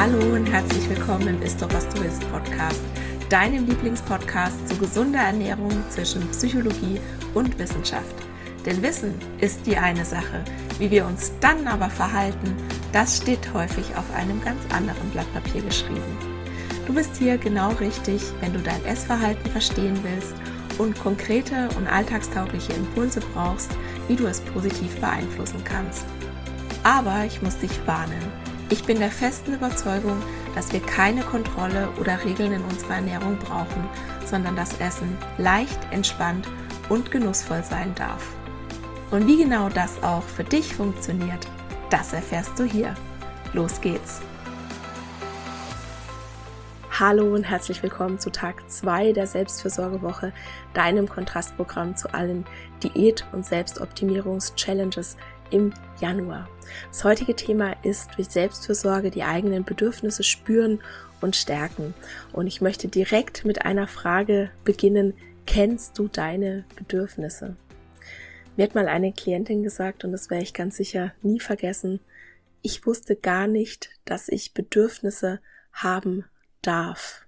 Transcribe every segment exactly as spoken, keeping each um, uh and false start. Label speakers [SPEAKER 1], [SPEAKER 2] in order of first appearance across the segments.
[SPEAKER 1] Hallo und herzlich willkommen im Ist doch, was du willst Podcast, deinem Lieblingspodcast zu gesunder Ernährung zwischen Psychologie und Wissenschaft. Denn Wissen ist die eine Sache, wie wir uns dann aber verhalten, das steht häufig auf einem ganz anderen Blatt Papier geschrieben. Du bist hier genau richtig, wenn du dein Essverhalten verstehen willst und konkrete und alltagstaugliche Impulse brauchst, wie du es positiv beeinflussen kannst. Aber ich muss dich warnen. Ich bin der festen Überzeugung, dass wir keine Kontrolle oder Regeln in unserer Ernährung brauchen, sondern das Essen leicht, entspannt und genussvoll sein darf. Und wie genau das auch für dich funktioniert, das erfährst du hier. Los geht's! Hallo und herzlich willkommen zu Tag zwei der Selbstfürsorgewoche, deinem Kontrastprogramm zu allen Diät- und Selbstoptimierungs-Challenges im Januar. Das heutige Thema ist durch Selbstfürsorge die eigenen Bedürfnisse spüren und stärken. Und ich möchte direkt mit einer Frage beginnen: Kennst du deine Bedürfnisse? Mir hat mal eine Klientin gesagt, und das werde ich ganz sicher nie vergessen: Ich wusste gar nicht, dass ich Bedürfnisse haben darf.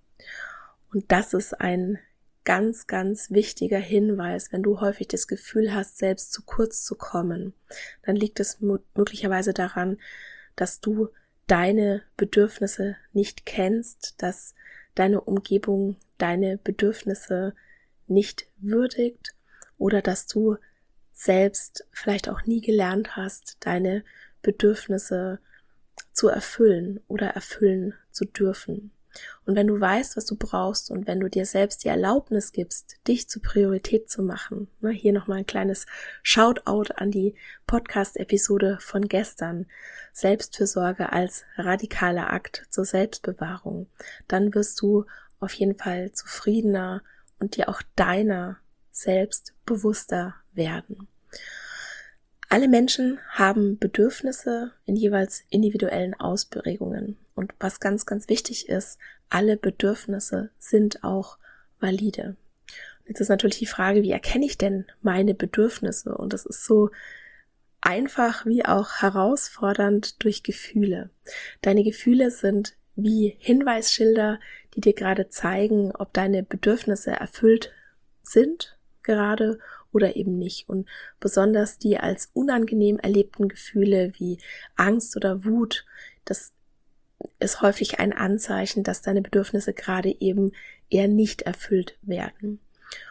[SPEAKER 1] Und das ist ein ganz, ganz wichtiger Hinweis. Wenn du häufig das Gefühl hast, selbst zu kurz zu kommen, dann liegt es möglicherweise daran, dass du deine Bedürfnisse nicht kennst, dass deine Umgebung deine Bedürfnisse nicht würdigt oder dass du selbst vielleicht auch nie gelernt hast, deine Bedürfnisse zu erfüllen oder erfüllen zu dürfen. Und wenn du weißt, was du brauchst und wenn du dir selbst die Erlaubnis gibst, dich zur Priorität zu machen, ne, hier nochmal ein kleines Shoutout an die Podcast-Episode von gestern, Selbstfürsorge als radikaler Akt zur Selbstbewahrung, dann wirst du auf jeden Fall zufriedener und dir auch deiner selbst bewusster werden. Alle Menschen haben Bedürfnisse in jeweils individuellen Ausprägungen. Und was ganz, ganz wichtig ist, alle Bedürfnisse sind auch valide. Jetzt ist natürlich die Frage, wie erkenne ich denn meine Bedürfnisse? Und das ist so einfach wie auch herausfordernd durch Gefühle. Deine Gefühle sind wie Hinweisschilder, die dir gerade zeigen, ob deine Bedürfnisse erfüllt sind gerade oder eben nicht. Und besonders die als unangenehm erlebten Gefühle wie Angst oder Wut, das ist häufig ein Anzeichen, dass deine Bedürfnisse gerade eben eher nicht erfüllt werden.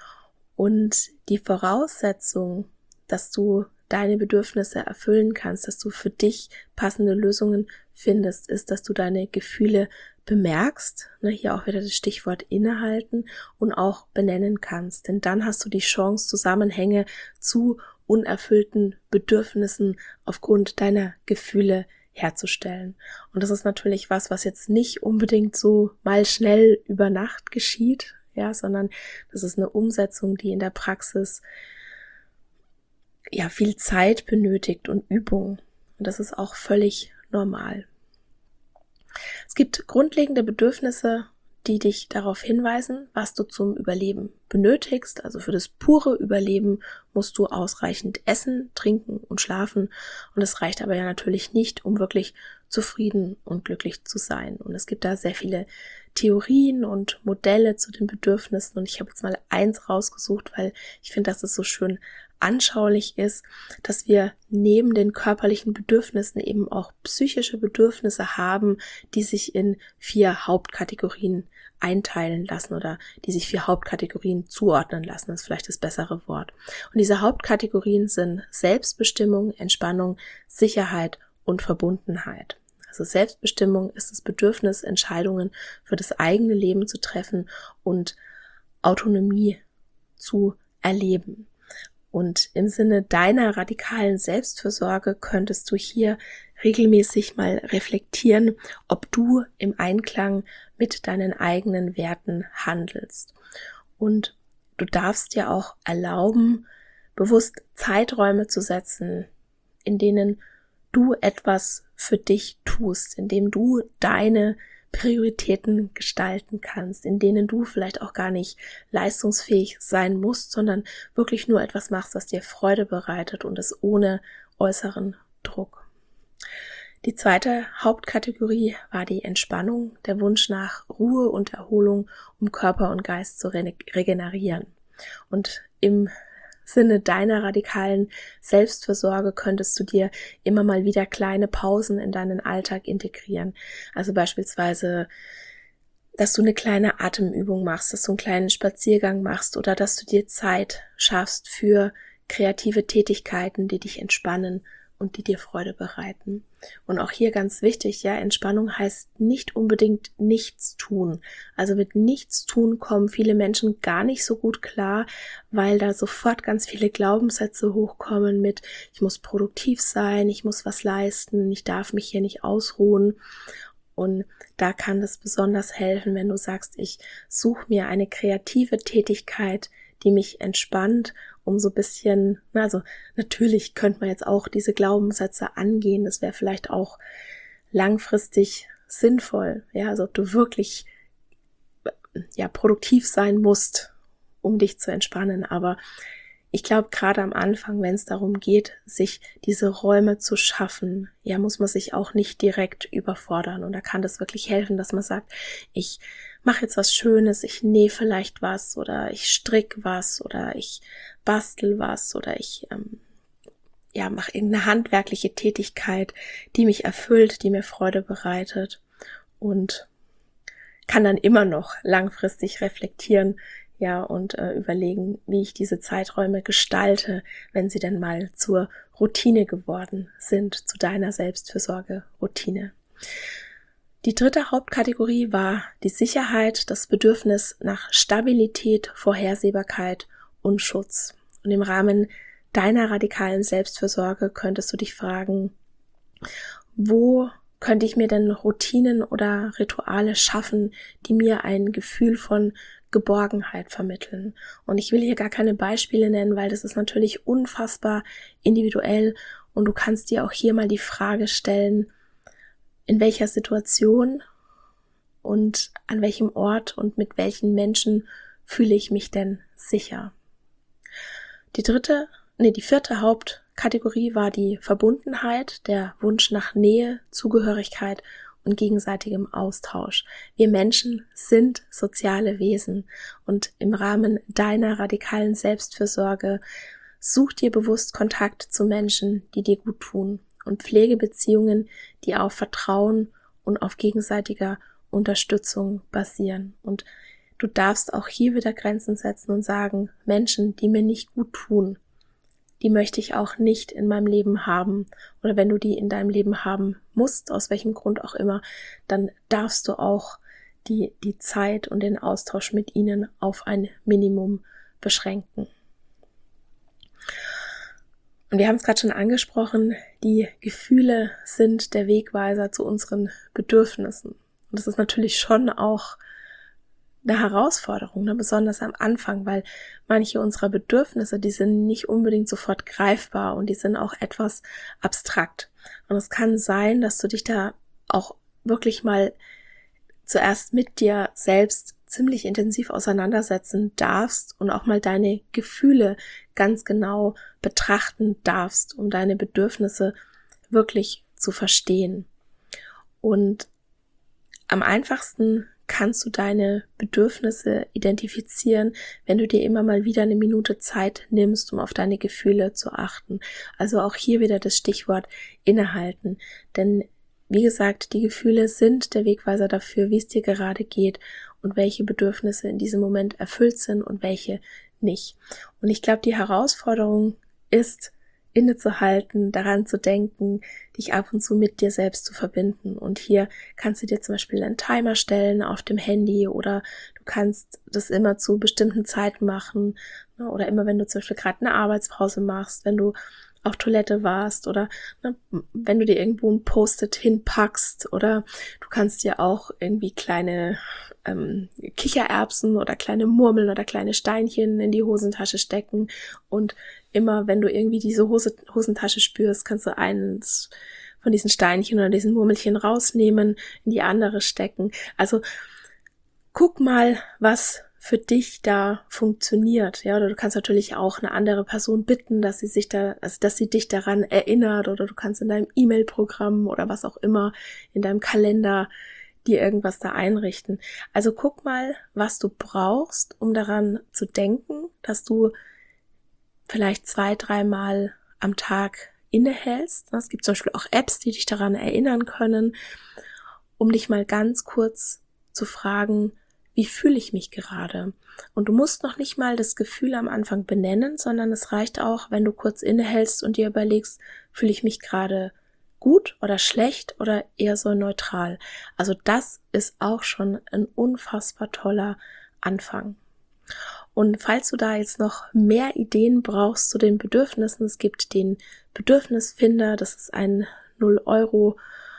[SPEAKER 1] Und die Voraussetzung, dass du deine Bedürfnisse erfüllen kannst, dass du für dich passende Lösungen findest, ist, dass du deine Gefühle bemerkst, ne, hier auch wieder das Stichwort innehalten, und auch benennen kannst. Denn dann hast du die Chance, Zusammenhänge zu unerfüllten Bedürfnissen aufgrund deiner Gefühle herzustellen. Und das ist natürlich was, was jetzt nicht unbedingt so mal schnell über Nacht geschieht, ja, sondern das ist eine Umsetzung, die in der Praxis ja viel Zeit benötigt und Übung. Und das ist auch völlig normal. Es gibt grundlegende Bedürfnisse, die dich darauf hinweisen, was du zum Überleben benötigst. Also für das pure Überleben musst du ausreichend essen, trinken und schlafen. Und es reicht aber ja natürlich nicht, um wirklich zufrieden und glücklich zu sein. Und es gibt da sehr viele Theorien und Modelle zu den Bedürfnissen. Und ich habe jetzt mal eins rausgesucht, weil ich finde, dass es so schön anschaulich ist, dass wir neben den körperlichen Bedürfnissen eben auch psychische Bedürfnisse haben, die sich in vier Hauptkategorien einteilen lassen oder die sich vier Hauptkategorien zuordnen lassen, das ist vielleicht das bessere Wort. Und diese Hauptkategorien sind Selbstbestimmung, Entspannung, Sicherheit und Verbundenheit. Also Selbstbestimmung ist das Bedürfnis, Entscheidungen für das eigene Leben zu treffen und Autonomie zu erleben. Und im Sinne deiner radikalen Selbstfürsorge könntest du hier regelmäßig mal reflektieren, ob du im Einklang mit deinen eigenen Werten handelst. Und du darfst dir auch erlauben, bewusst Zeiträume zu setzen, in denen du etwas für dich tust, in dem du deine Prioritäten gestalten kannst, in denen du vielleicht auch gar nicht leistungsfähig sein musst, sondern wirklich nur etwas machst, was dir Freude bereitet und es ohne äußeren Druck. Die zweite Hauptkategorie war die Entspannung, der Wunsch nach Ruhe und Erholung, um Körper und Geist zu re- regenerieren. Und im Sinne deiner radikalen Selbstfürsorge könntest du dir immer mal wieder kleine Pausen in deinen Alltag integrieren. Also beispielsweise, dass du eine kleine Atemübung machst, dass du einen kleinen Spaziergang machst oder dass du dir Zeit schaffst für kreative Tätigkeiten, die dich entspannen und die dir Freude bereiten. Und auch hier ganz wichtig, ja, Entspannung heißt nicht unbedingt nichts tun. Also mit nichts tun kommen viele Menschen gar nicht so gut klar, weil da sofort ganz viele Glaubenssätze hochkommen mit, ich muss produktiv sein, ich muss was leisten, ich darf mich hier nicht ausruhen. Und da kann es besonders helfen, wenn du sagst, ich suche mir eine kreative Tätigkeit, die mich entspannt, um so ein bisschen, also natürlich könnte man jetzt auch diese Glaubenssätze angehen, das wäre vielleicht auch langfristig sinnvoll, ja, also ob du wirklich ja produktiv sein musst, um dich zu entspannen, aber ich glaube, gerade am Anfang, wenn es darum geht, sich diese Räume zu schaffen, ja, muss man sich auch nicht direkt überfordern. Und da kann das wirklich helfen, dass man sagt, ich mache jetzt was Schönes, ich nähe vielleicht was oder ich stricke was oder ich bastel was oder ich ähm, ja mache irgendeine handwerkliche Tätigkeit, die mich erfüllt, die mir Freude bereitet und kann dann immer noch langfristig reflektieren, ja, und äh, überlegen, wie ich diese Zeiträume gestalte, wenn sie denn mal zur Routine geworden sind, zu deiner Selbstfürsorge-Routine. Die dritte Hauptkategorie war die Sicherheit, das Bedürfnis nach Stabilität, Vorhersehbarkeit und Schutz. Und im Rahmen deiner radikalen Selbstfürsorge könntest du dich fragen, wo könnte ich mir denn Routinen oder Rituale schaffen, die mir ein Gefühl von Geborgenheit vermitteln. Und ich will hier gar keine Beispiele nennen, weil das ist natürlich unfassbar individuell und du kannst dir auch hier mal die Frage stellen, in welcher Situation und an welchem Ort und mit welchen Menschen fühle ich mich denn sicher. Die dritte, nee, die vierte Hauptkategorie war die Verbundenheit, der Wunsch nach Nähe, Zugehörigkeit und gegenseitigem Austausch. Wir Menschen sind soziale Wesen und im Rahmen deiner radikalen Selbstfürsorge such dir bewusst Kontakt zu Menschen, die dir gut tun und pflege Beziehungen, die auf Vertrauen und auf gegenseitiger Unterstützung basieren. Und du darfst auch hier wieder Grenzen setzen und sagen, Menschen, die mir nicht gut tun, die möchte ich auch nicht in meinem Leben haben. Oder wenn du die in deinem Leben haben musst, aus welchem Grund auch immer, dann darfst du auch die, die Zeit und den Austausch mit ihnen auf ein Minimum beschränken. Und wir haben es gerade schon angesprochen, die Gefühle sind der Wegweiser zu unseren Bedürfnissen. Und das ist natürlich schon auch eine Herausforderung, ne? Besonders am Anfang, weil manche unserer Bedürfnisse, die sind nicht unbedingt sofort greifbar und die sind auch etwas abstrakt. Und es kann sein, dass du dich da auch wirklich mal zuerst mit dir selbst ziemlich intensiv auseinandersetzen darfst und auch mal deine Gefühle ganz genau betrachten darfst, um deine Bedürfnisse wirklich zu verstehen. Und am einfachsten kannst du deine Bedürfnisse identifizieren, wenn du dir immer mal wieder eine Minute Zeit nimmst, um auf deine Gefühle zu achten. Also auch hier wieder das Stichwort innehalten. Denn wie gesagt, die Gefühle sind der Wegweiser dafür, wie es dir gerade geht und welche Bedürfnisse in diesem Moment erfüllt sind und welche nicht. Und ich glaube, die Herausforderung ist, innezuhalten, daran zu denken, dich ab und zu mit dir selbst zu verbinden. Und hier kannst du dir zum Beispiel einen Timer stellen auf dem Handy oder du kannst das immer zu bestimmten Zeiten machen oder immer, wenn du zum Beispiel gerade eine Arbeitspause machst, wenn du auf Toilette warst oder ne, wenn du dir irgendwo ein Post-it hinpackst oder du kannst dir auch irgendwie kleine ähm, Kichererbsen oder kleine Murmeln oder kleine Steinchen in die Hosentasche stecken und immer, wenn du irgendwie diese Hose, Hosentasche spürst, kannst du eins von diesen Steinchen oder diesen Murmelchen rausnehmen, in die andere stecken. Also guck mal, was für dich da funktioniert. Ja, oder du kannst natürlich auch eine andere Person bitten, dass sie sich da, also dass sie dich daran erinnert, oder du kannst in deinem E-Mail-Programm oder was auch immer, in deinem Kalender dir irgendwas da einrichten. Also guck mal, was du brauchst, um daran zu denken, dass du vielleicht zwei, dreimal am Tag innehältst. Es gibt zum Beispiel auch Apps, die dich daran erinnern können, um dich mal ganz kurz zu fragen, wie fühle ich mich gerade? Und du musst noch nicht mal das Gefühl am Anfang benennen, sondern es reicht auch, wenn du kurz innehältst und dir überlegst, fühle ich mich gerade gut oder schlecht oder eher so neutral. Also das ist auch schon ein unfassbar toller Anfang. Und falls du da jetzt noch mehr Ideen brauchst zu den Bedürfnissen, es gibt den Bedürfnisfinder, das ist ein null Euro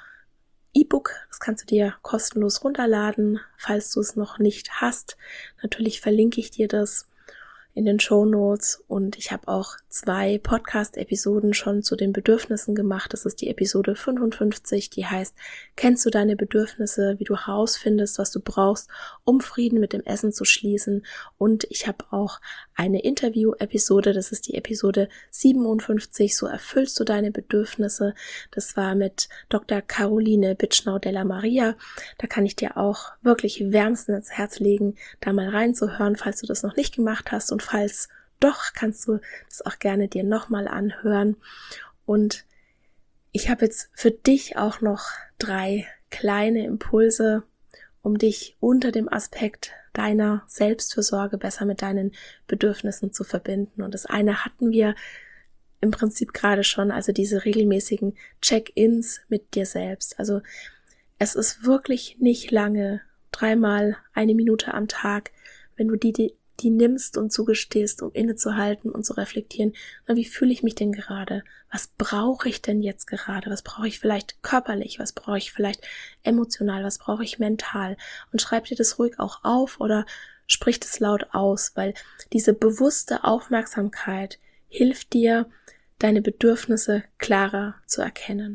[SPEAKER 1] E-Book, das kannst du dir kostenlos runterladen, falls du es noch nicht hast. Natürlich verlinke ich dir das in den Shownotes, und ich habe auch zwei Podcast-Episoden schon zu den Bedürfnissen gemacht. Das ist die Episode fünfundfünfzig, die heißt, kennst du deine Bedürfnisse, wie du herausfindest, was du brauchst, um Frieden mit dem Essen zu schließen. Und ich habe auch eine Interview-Episode, das ist die Episode siebenundfünfzig, so erfüllst du deine Bedürfnisse. Das war mit Doktor Caroline Bitschnau della Maria. Da kann ich dir auch wirklich wärmstens ins Herz legen, da mal reinzuhören, falls du das noch nicht gemacht hast. Und falls doch, kannst du das auch gerne dir nochmal anhören. Und ich habe jetzt für dich auch noch drei kleine Impulse, um dich unter dem Aspekt deiner Selbstfürsorge besser mit deinen Bedürfnissen zu verbinden. Und das eine hatten wir im Prinzip gerade schon, also diese regelmäßigen Check-ins mit dir selbst. Also es ist wirklich nicht lange, dreimal eine Minute am Tag, wenn du die, die die nimmst und zugestehst, um innezuhalten und zu reflektieren, na, wie fühle ich mich denn gerade? Was brauche ich denn jetzt gerade? Was brauche ich vielleicht körperlich? Was brauche ich vielleicht emotional? Was brauche ich mental? Und schreib dir das ruhig auch auf oder sprich das laut aus, weil diese bewusste Aufmerksamkeit hilft dir, deine Bedürfnisse klarer zu erkennen.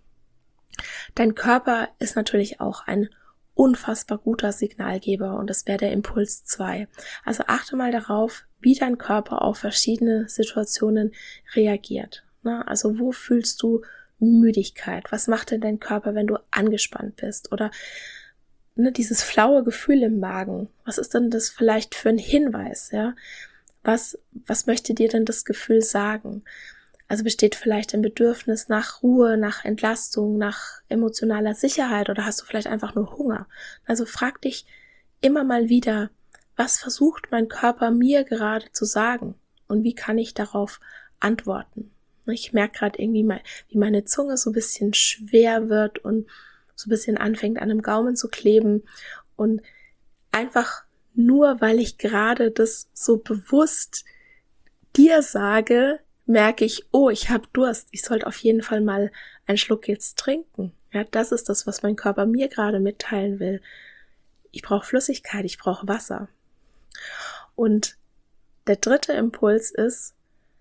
[SPEAKER 1] Dein Körper ist natürlich auch ein unfassbar guter Signalgeber, und das wäre der Impuls zwei. Also achte mal darauf, wie dein Körper auf verschiedene Situationen reagiert. Na, also wo fühlst du Müdigkeit? Was macht denn dein Körper, wenn du angespannt bist? Oder ne, dieses flaue Gefühl im Magen, was ist denn das vielleicht für ein Hinweis? Ja? Was, was möchte dir denn das Gefühl sagen? Also besteht vielleicht ein Bedürfnis nach Ruhe, nach Entlastung, nach emotionaler Sicherheit, oder hast du vielleicht einfach nur Hunger? Also frag dich immer mal wieder, was versucht mein Körper mir gerade zu sagen und wie kann ich darauf antworten? Ich merke gerade irgendwie mal, wie meine Zunge so ein bisschen schwer wird und so ein bisschen anfängt an dem Gaumen zu kleben, und einfach nur, weil ich gerade das so bewusst dir sage, merke ich, oh, ich habe Durst, ich sollte auf jeden Fall mal einen Schluck jetzt trinken. Ja, das ist das, was mein Körper mir gerade mitteilen will. Ich brauche Flüssigkeit, ich brauche Wasser. Und der dritte Impuls ist,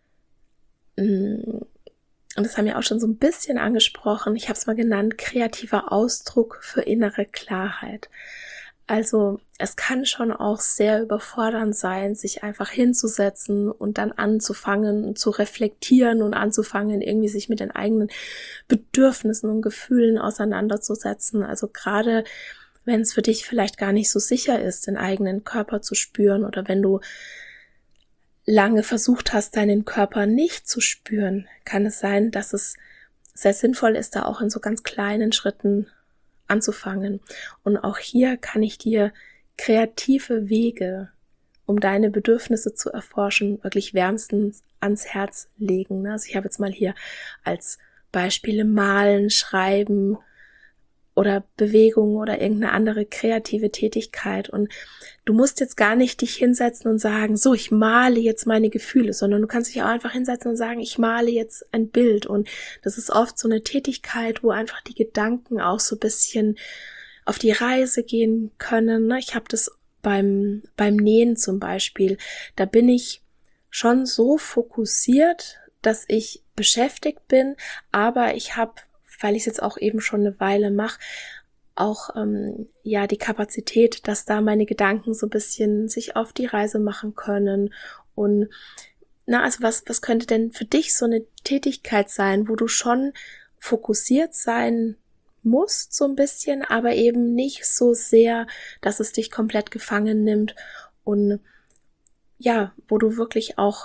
[SPEAKER 1] und das haben wir auch schon so ein bisschen angesprochen, ich habe es mal genannt, kreativer Ausdruck für innere Klarheit. Also es kann schon auch sehr überfordernd sein, sich einfach hinzusetzen und dann anzufangen zu reflektieren und anzufangen, irgendwie sich mit den eigenen Bedürfnissen und Gefühlen auseinanderzusetzen. Also gerade wenn es für dich vielleicht gar nicht so sicher ist, den eigenen Körper zu spüren, oder wenn du lange versucht hast, deinen Körper nicht zu spüren, kann es sein, dass es sehr sinnvoll ist, da auch in so ganz kleinen Schritten anzufangen. Und auch hier kann ich dir kreative Wege, um deine Bedürfnisse zu erforschen, wirklich wärmstens ans Herz legen. Also ich habe jetzt mal hier als Beispiele Malen, Schreiben oder Bewegung oder irgendeine andere kreative Tätigkeit. Und du musst jetzt gar nicht dich hinsetzen und sagen, so, ich male jetzt meine Gefühle, sondern du kannst dich auch einfach hinsetzen und sagen, ich male jetzt ein Bild. Und das ist oft so eine Tätigkeit, wo einfach die Gedanken auch so ein bisschen auf die Reise gehen können. Ich habe das beim, beim Nähen zum Beispiel. Da bin ich schon so fokussiert, dass ich beschäftigt bin, aber ich habe, weil ich es jetzt auch eben schon eine Weile mache, auch ähm, ja die Kapazität, dass da meine Gedanken so ein bisschen sich auf die Reise machen können. Und na, also was, was könnte denn für dich so eine Tätigkeit sein, wo du schon fokussiert sein musst, so ein bisschen, aber eben nicht so sehr, dass es dich komplett gefangen nimmt und ja, wo du wirklich auch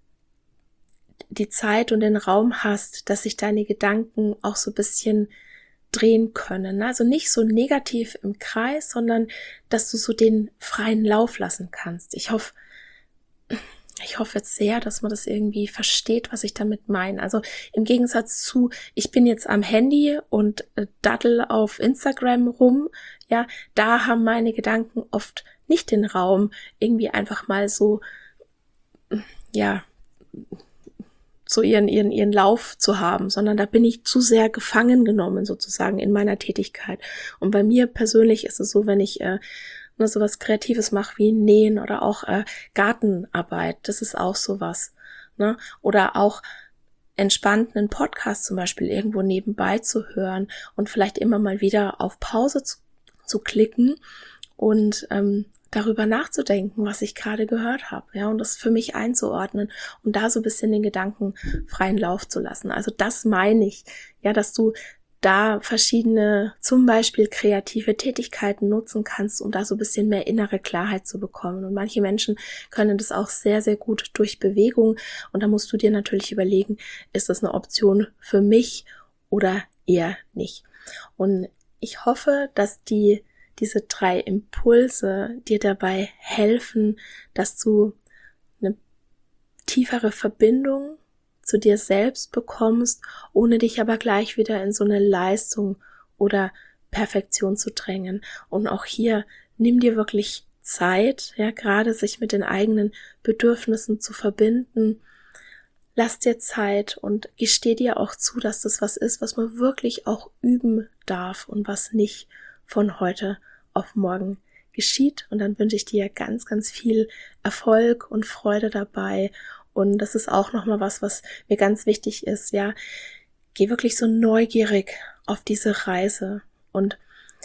[SPEAKER 1] die Zeit und den Raum hast, dass sich deine Gedanken auch so ein bisschen drehen können. Also nicht so negativ im Kreis, sondern dass du so den freien Lauf lassen kannst. Ich hoffe, ich hoffe jetzt sehr, dass man das irgendwie versteht, was ich damit meine. Also im Gegensatz zu, ich bin jetzt am Handy und äh, daddel auf Instagram rum, ja, da haben meine Gedanken oft nicht den Raum, irgendwie einfach mal so, ja, so ihren, ihren, ihren Lauf zu haben, sondern da bin ich zu sehr gefangen genommen sozusagen in meiner Tätigkeit. Und bei mir persönlich ist es so, wenn ich äh, nur so was Kreatives mache wie Nähen oder auch äh, Gartenarbeit, das ist auch sowas, ne? Oder auch entspannt einen Podcast zum Beispiel irgendwo nebenbei zu hören und vielleicht immer mal wieder auf Pause zu, zu klicken und ähm, darüber nachzudenken, was ich gerade gehört habe, ja, und das für mich einzuordnen und da so ein bisschen den Gedanken freien Lauf zu lassen. Also das meine ich, ja, dass du da verschiedene, zum Beispiel kreative Tätigkeiten nutzen kannst, um da so ein bisschen mehr innere Klarheit zu bekommen. Und manche Menschen können das auch sehr, sehr gut durch Bewegung. Und da musst du dir natürlich überlegen, ist das eine Option für mich oder eher nicht. Und ich hoffe, dass die diese drei Impulse dir dabei helfen, dass du eine tiefere Verbindung zu dir selbst bekommst, ohne dich aber gleich wieder in so eine Leistung oder Perfektion zu drängen. Und auch hier, nimm dir wirklich Zeit, ja, gerade sich mit den eigenen Bedürfnissen zu verbinden. Lass dir Zeit und gesteh dir auch zu, dass das was ist, was man wirklich auch üben darf und was nicht von heute auf morgen geschieht. Und dann wünsche ich dir ganz, ganz viel Erfolg und Freude dabei. Und das ist auch nochmal was, was mir ganz wichtig ist, ja. Geh wirklich so neugierig auf diese Reise und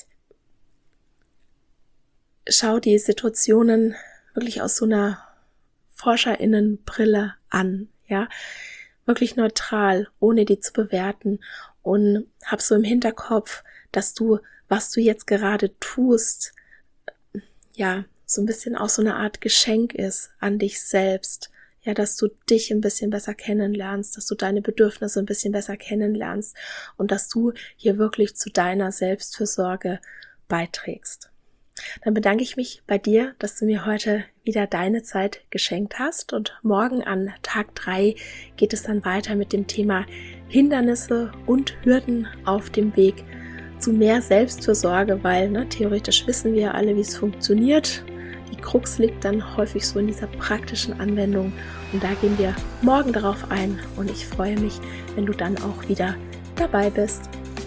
[SPEAKER 1] schau die Situationen wirklich aus so einer ForscherInnenbrille an, ja. Wirklich neutral, ohne die zu bewerten, und hab so im Hinterkopf, dass du, was du jetzt gerade tust, ja, so ein bisschen auch so eine Art Geschenk ist an dich selbst. Ja, dass du dich ein bisschen besser kennenlernst, dass du deine Bedürfnisse ein bisschen besser kennenlernst und dass du hier wirklich zu deiner Selbstfürsorge beiträgst. Dann bedanke ich mich bei dir, dass du mir heute wieder deine Zeit geschenkt hast, und morgen an Tag drei geht es dann weiter mit dem Thema Hindernisse und Hürden auf dem Weg zu mehr Selbstfürsorge, weil ne, theoretisch wissen wir alle, wie es funktioniert. Die Krux liegt dann häufig so in dieser praktischen Anwendung, und da gehen wir morgen darauf ein, und ich freue mich, wenn du dann auch wieder dabei bist.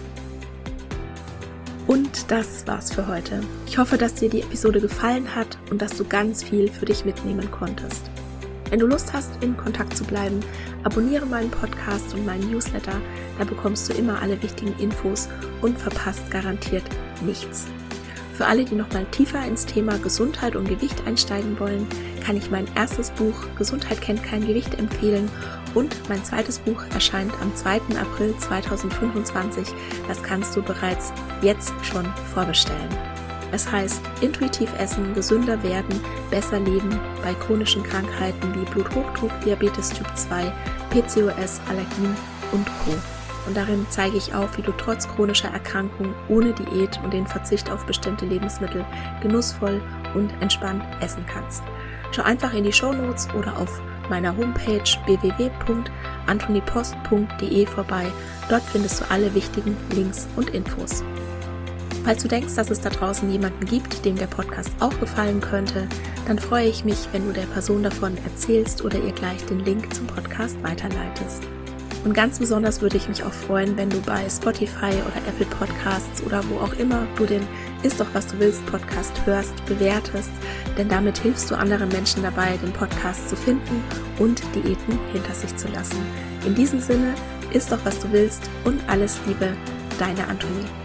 [SPEAKER 1] Und das war's für heute. Ich hoffe, dass dir die Episode gefallen hat und dass du ganz viel für dich mitnehmen konntest. Wenn du Lust hast, in Kontakt zu bleiben, abonniere meinen Podcast und meinen Newsletter, da bekommst du immer alle wichtigen Infos und verpasst garantiert nichts. Für alle, die noch mal tiefer ins Thema Gesundheit und Gewicht einsteigen wollen, kann ich mein erstes Buch Gesundheit kennt kein Gewicht empfehlen, und mein zweites Buch erscheint am zweiten April zweitausendfünfundzwanzig. Das kannst du bereits jetzt schon vorbestellen. Es heißt Intuitiv essen, gesünder werden, besser leben bei chronischen Krankheiten wie Bluthochdruck, Diabetes Typ zwei, P C O S, Allergien und Co. Und darin zeige ich auf, wie du trotz chronischer Erkrankung ohne Diät und den Verzicht auf bestimmte Lebensmittel genussvoll und entspannt essen kannst. Schau einfach in die Shownotes oder auf meiner Homepage w w w punkt antonipost punkt d e vorbei. Dort findest du alle wichtigen Links und Infos. Falls du denkst, dass es da draußen jemanden gibt, dem der Podcast auch gefallen könnte, dann freue ich mich, wenn du der Person davon erzählst oder ihr gleich den Link zum Podcast weiterleitest. Und ganz besonders würde ich mich auch freuen, wenn du bei Spotify oder Apple Podcasts oder wo auch immer du den Ist doch was du willst Podcast hörst, bewertest, denn damit hilfst du anderen Menschen dabei, den Podcast zu finden und Diäten hinter sich zu lassen. In diesem Sinne, ist doch was du willst und alles Liebe, deine Antonie.